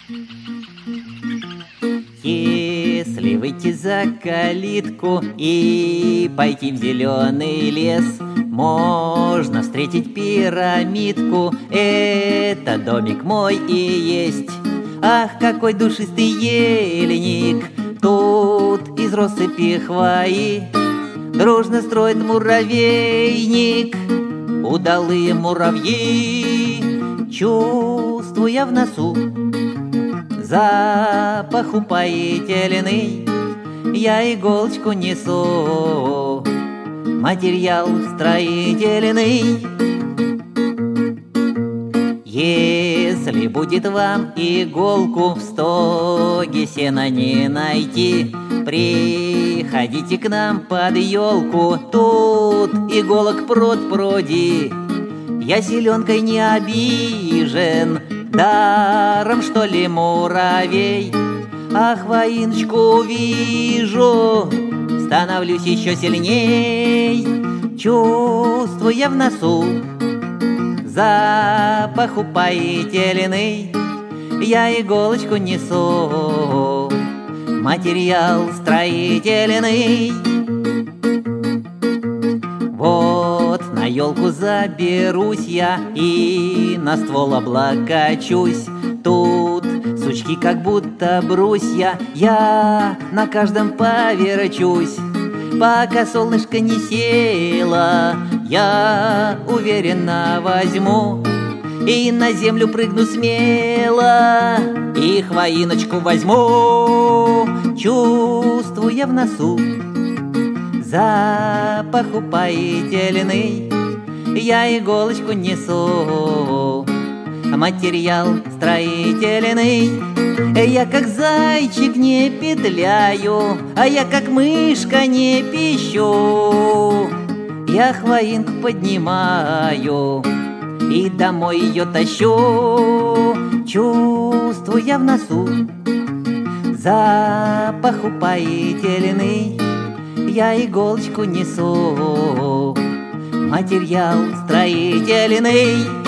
Если выйти за калитку и пойти в зеленый лес, можно встретить пирамидку. Это домик мой и есть. Ах, какой душистый ельник! Тут из россыпи хвои дружно строит муравейник. Удалые муравьи, чувствуя в носу запах упоительный, я иголочку несу, материал строительный. Если будет вам иголку в стоге сена не найти, приходите к нам под елку, тут иголок пруд-пруди. Я селенкой не обижен, даром что ли муравей. А хвоиночку вижу, становлюсь еще сильней, чувствуя в носу запах упоительный, я иголочку несу, материал строительный. Вот на елку заберусь я и на ствол облокочусь. Тут сучки как будто брусья, я на каждом поверчусь. Пока солнышко не село, я уверенно возьму и на землю прыгну смело, и хвоиночку возьму, чувствуя в носу запах упоительный, я иголочку несу, материал строительный. Я как зайчик не петляю, а я как мышка не пищу. Я хвоинку поднимаю и домой ее тащу, чувствуя в носу запах упоительный, я иголочку несу, материал строительный.